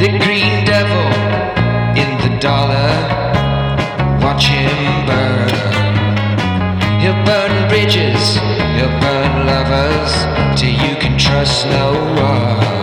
The green devil in the dollar, watch him burn. He'll burn bridges, he'll burn lovers, till you can trust no one.